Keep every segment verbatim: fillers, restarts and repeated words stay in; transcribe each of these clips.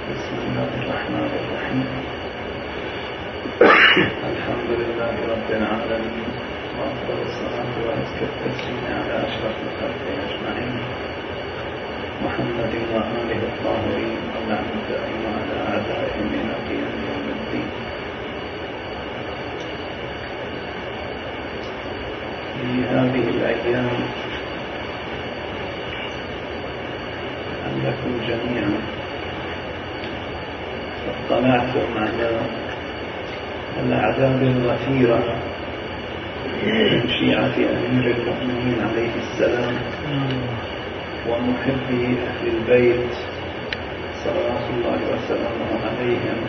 بسم الله الرحمن الرحيم. الحمد لله رب العالمين، وأفضل الصلاة وأزكى التسليم على أشرف الخلق أجمعين، محمد وآله الطاهرين، واللعنة دائمة على أعدائهم إلى قيام يوم الدين. في هذه الأيام لكم جميعا اطلعتم على الأعداد الغفيرة من شيعة أمير المؤمنين عليه السلام ومحبي أهل البيت صلوات الله وسلامه عليهم،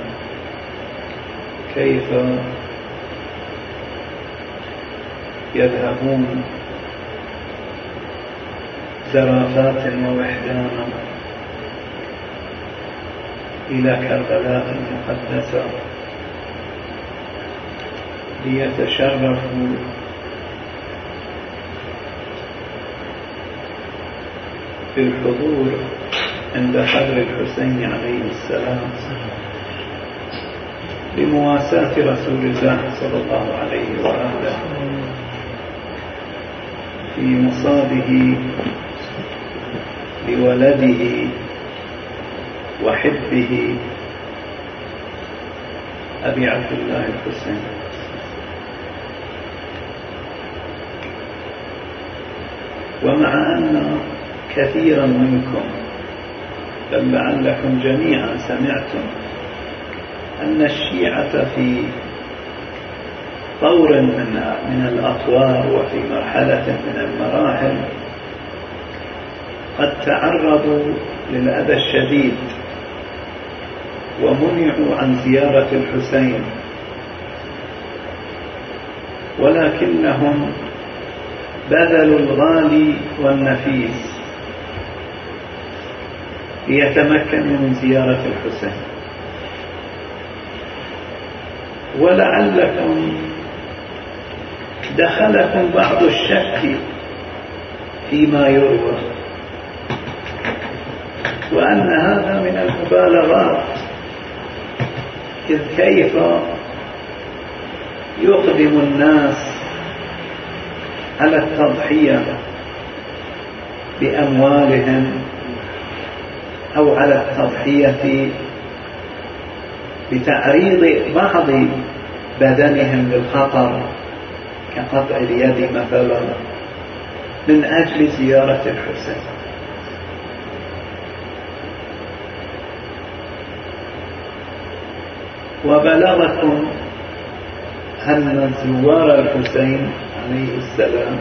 كيف يذهبون زرافات ووحدانا إلى كربلاء المقدسة ليتشرفوا بالحضور عند قبر الحسين عليه السلام لمواساة رسول الله صلى الله عليه وآله في مصابه لولده وحبه أبي عبد الله الحسين. ومع أن كثيرا منكم بل لعلكم جميعا سمعتم أن الشيعة في طور من, من الأطوار وفي مرحلة من المراحل قد تعرضوا للأذى الشديد ومنعوا عن زيارة الحسين، ولكنهم بذلوا الغالي والنفيس ليتمكنوا من زيارة الحسين. ولعلكم دخلكم بعض الشك فيما يروى، وأن هذا من المبالغات، إذ كيف يقدم الناس على التضحية بأموالهم أو على التضحية بتعريض بعض بدنهم للخطر كقطع اليد مثلا من أجل زيارة الحسين. وبلغكم أن زوار الحسين عليه السلام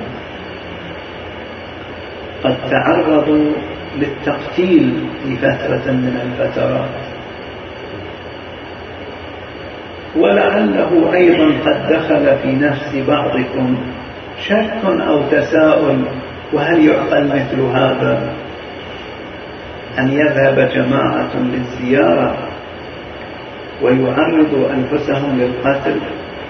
قد تعرضوا للتقتيل في فترة من الفترات، ولعله أيضا قد دخل في نفس بعضكم شك أو تساؤل: وهل يعقل مثل هذا أن يذهب جماعة للزيارة ويعرضوا أنفسهم للقتل؟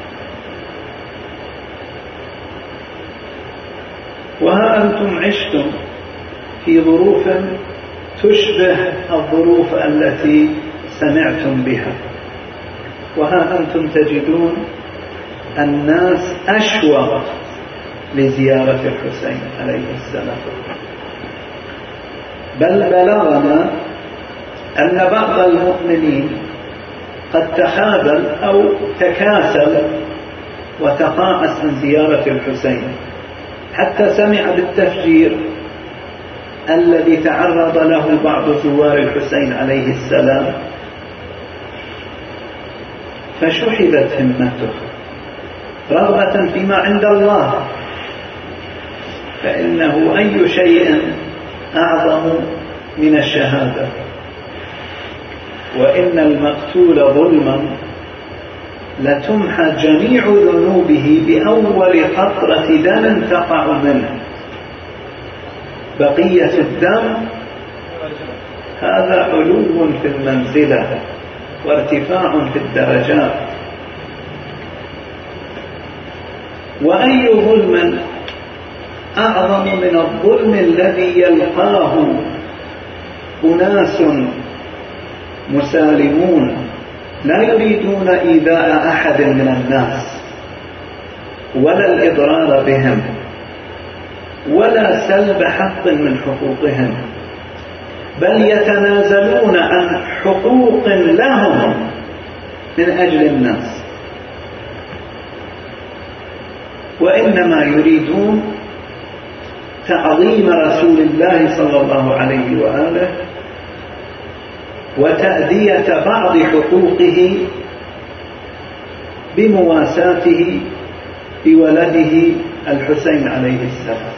وها أنتم عشتم في ظروف تشبه الظروف التي سمعتم بها، وها أنتم تجدون الناس أشوق لزيارة الحسين عليه السلام. بل بلغنا أن بعض المؤمنين قد تخاذل أو تكاسل وتقاعس عن زيارة الحسين، حتى سمع بالتفجير الذي تعرض له بعض زوار الحسين عليه السلام فشحذت همته رغبة فيما عند الله، فإنه أي شيء أعظم من الشهادة، وإن المقتول ظلما لتمحى جميع ذنوبه بأول قطرة دم تقع منه، بقية الدم هذا علو في المنزلة وارتفاع في الدرجات. وأي ظلم أعظم من الظلم الذي يلقاه أناس مسالمون لا يريدون إيذاء أحد من الناس ولا الإضرار بهم ولا سلب حق من حقوقهم، بل يتنازلون عن حقوق لهم من أجل الناس، وإنما يريدون تعظيم رسول الله صلى الله عليه وآله وتأدية بعض حقوقه بمواساته بولده الحسين عليه السلام.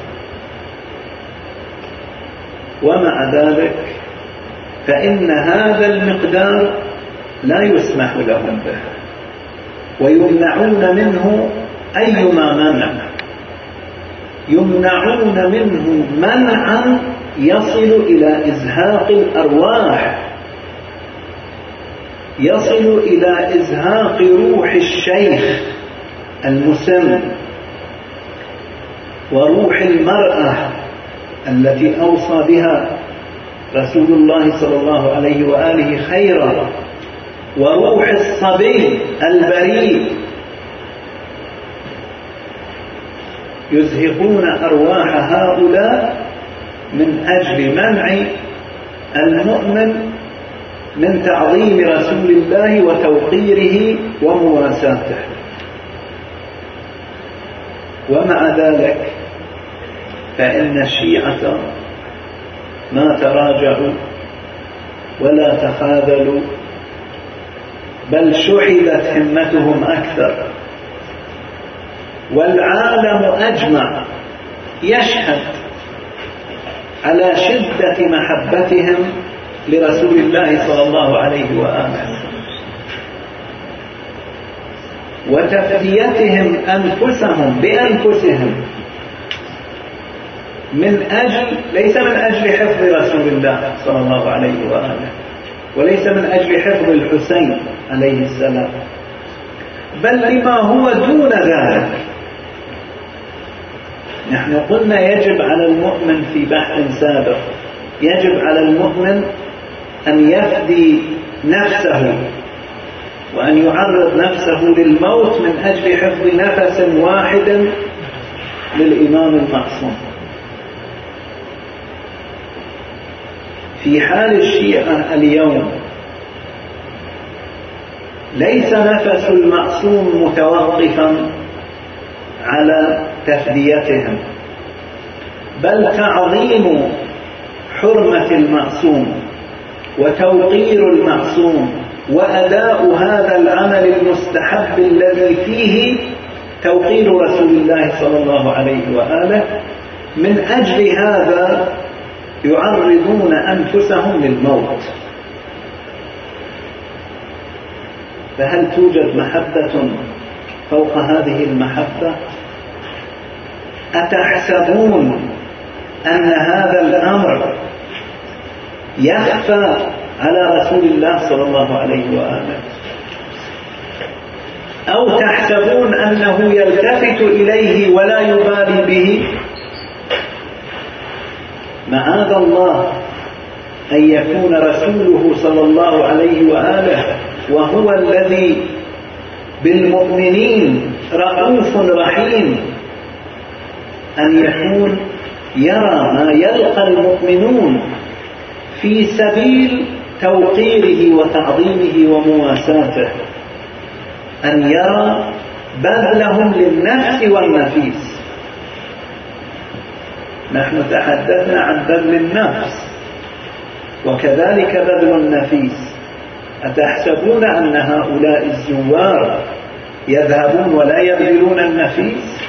ومع ذلك فإن هذا المقدار لا يسمح لهم به، ويمنعون منه أيما منع، يمنعون منه منعا يصل إلى إزهاق الأرواح، يصل إلى إزهاق روح الشيخ المسن وروح المرأة التي أوصى بها رسول الله صلى الله عليه وآله خيرا، وروح الصبي البريء، يزهقون أرواح هؤلاء من أجل منع المؤمن من تعظيم رسول الله وتوقيره ومواساته. ومع ذلك فإن الشيعة ما تراجعوا ولا تخاذلوا، بل شحذت همتهم أكثر، والعالم أجمع يشهد على شدة محبتهم لرسول الله صلى الله عليه وآله وتفديتهم أنفسهم بأنفسهم من أجل، ليس من أجل حفظ رسول الله صلى الله عليه وآله، وليس من أجل حفظ الحسين عليه السلام، بل لما هو دون ذلك. نحن قلنا يجب على المؤمن في بحث سابق، يجب على المؤمن أن يفدي نفسه وأن يعرض نفسه للموت من أجل حفظ نفس واحد للإمام المعصوم. في حال الشيعة اليوم ليس نفس المعصوم متوقفا على تفديتهم، بل تعظيم حرمة المعصوم وتوقير المعصوم وأداء هذا العمل المستحب الذي فيه توقير رسول الله صلى الله عليه وآله، من أجل هذا يعرضون أنفسهم للموت. فهل توجد محبة فوق هذه المحبة؟ أتحسبون أن هذا الأمر يخفى على رسول الله صلى الله عليه وآله؟ أو تحسبون أنه يلتفت إليه ولا يبالي به؟ معاذ الله أن يكون رسوله صلى الله عليه وآله وهو الذي بالمؤمنين رؤوف رحيم أن يكون يرى ما يلقى المؤمنون في سبيل توقيره وتعظيمه ومواساته، أن يرى بذلهم للنفس والنفيس. نحن تحدثنا عن بذل النفس وكذلك بذل النفيس. أتحسبون أن هؤلاء الزوار يذهبون ولا يبذلون النفيس؟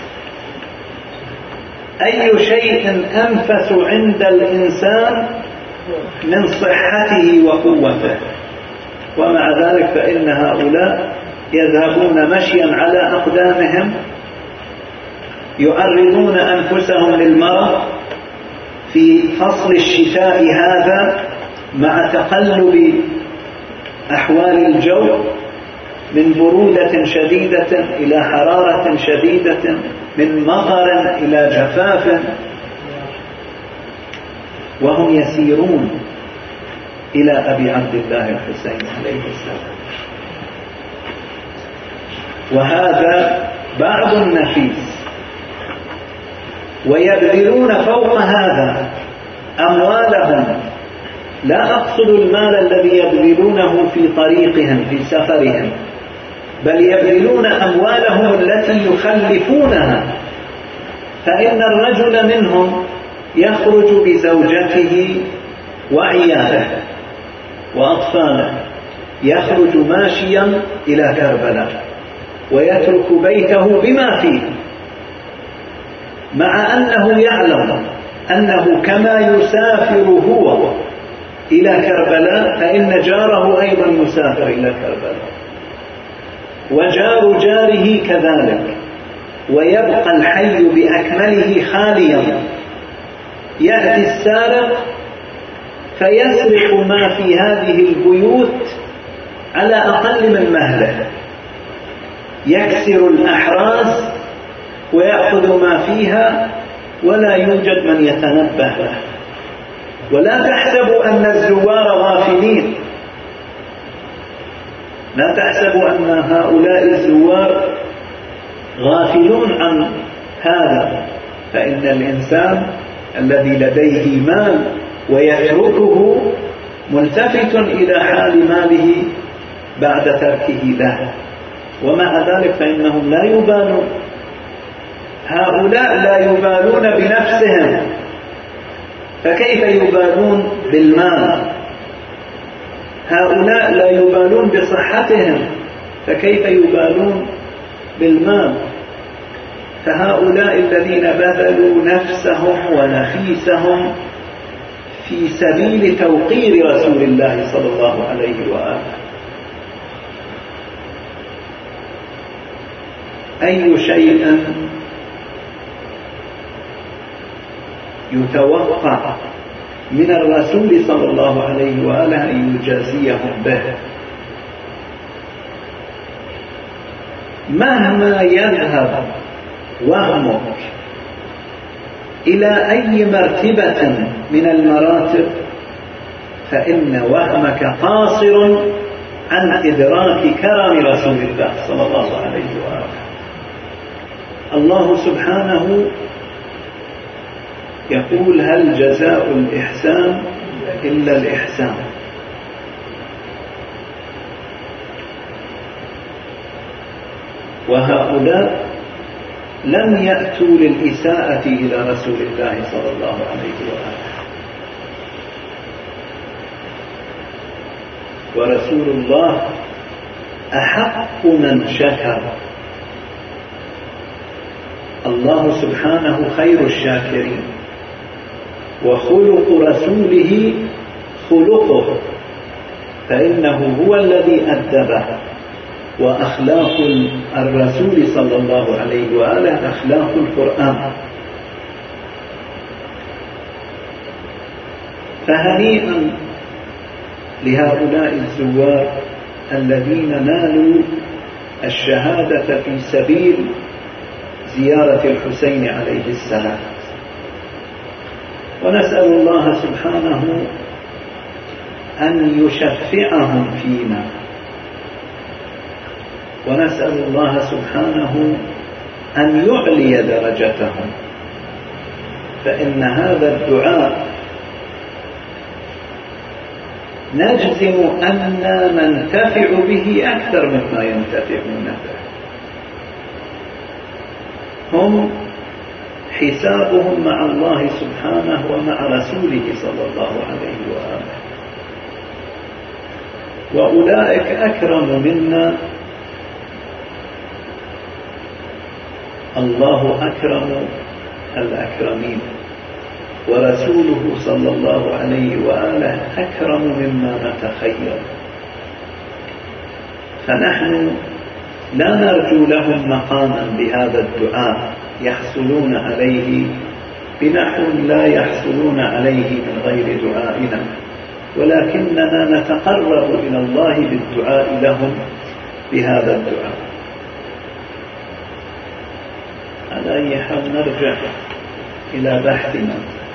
أي شيء أنفس عند الإنسان من صحته وقوته، ومع ذلك فإن هؤلاء يذهبون مشيا على أقدامهم، يعرضون أنفسهم للمرض في فصل الشتاء هذا مع تقلب أحوال الجو من برودة شديدة إلى حرارة شديدة، من مطر إلى جفاف، وهم يسيرون إلى أبي عبد الله الحسين عليه السلام. وهذا بعض النفيس. ويبذلون فوق هذا أموالهم، لا أقصد المال الذي يبذلونه في طريقهم في سفرهم، بل يبذلون أموالهم التي يخلفونها. فإن الرجل منهم يخرج بزوجته وعياله وأطفاله، يخرج ماشيا إلى كربلاء ويترك بيته بما فيه، مع أنه يعلم أنه كما يسافر هو إلى كربلاء فإن جاره أيضا يسافر إلى كربلاء، وجار جاره كذلك، ويبقى الحي بأكمله خاليا. يأتي السارق فيسرق ما في هذه البيوت على أقل من مهله، يكسر الأحراز ويأخذ ما فيها ولا يوجد من يتنبه له. ولا تحسبوا أن الزوار غافلين، لا تحسبوا أن هؤلاء الزوار غافلون عن هذا، فإن الإنسان الذي لديه مال ويتركه ملتفت إلى حال ماله بعد تركه له، ومع ذلك فإنهم لا يبالون. هؤلاء لا يبالون بنفسهم، فكيف يبالون بالمال؟ هؤلاء لا يبالون بصحتهم، فكيف يبالون بالمال؟ فهؤلاء الذين بذلوا نفسهم ونفيسهم في سبيل توقير رسول الله صلى الله عليه وآله، أي شيء يتوقع من الرسول صلى الله عليه وآله أن يجازيهم به. مهما يذهب وهمك إلى أي مرتبة من المراتب فإن وهمك قاصر عن إدراك كرم رسول الله صلى الله عليه وآله. الله سبحانه يقول: هل جزاء الإحسان إلا الإحسان. وهؤلاء لم يأتوا للإساءة إلى رسول الله صلى الله عليه وآله، ورسول الله أحق من شكر. الله سبحانه خير الشاكرين، وخلق رسوله خلقه، فإنه هو الذي أدبه. وأخلاق الرسول صلى الله عليه وآله أخلاق القرآن. فهنيئا لهؤلاء الزوار الذين نالوا الشهادة في سبيل زيارة الحسين عليه السلام. ونسأل الله سبحانه أن يشفعهم فينا، ونسأل الله سبحانه أن يعلي درجتهم، فإن هذا الدعاء نجزم أننا ننتفع به أكثر مما ينتفعون به. هم حسابهم مع الله سبحانه ومع رسوله صلى الله عليه وآله، وأولئك أكرم منا. الله أكرم الأكرمين، ورسوله صلى الله عليه وآله أكرم مما نتخيل. فنحن لا نرجو لهم مقاما بهذا الدعاء يحصلون عليه بنحو لا يحصلون عليه من غير دعائنا، ولكننا نتقرب إلى الله بالدعاء لهم بهذا الدعاء. على أي حال نرجع إلى بحثنا.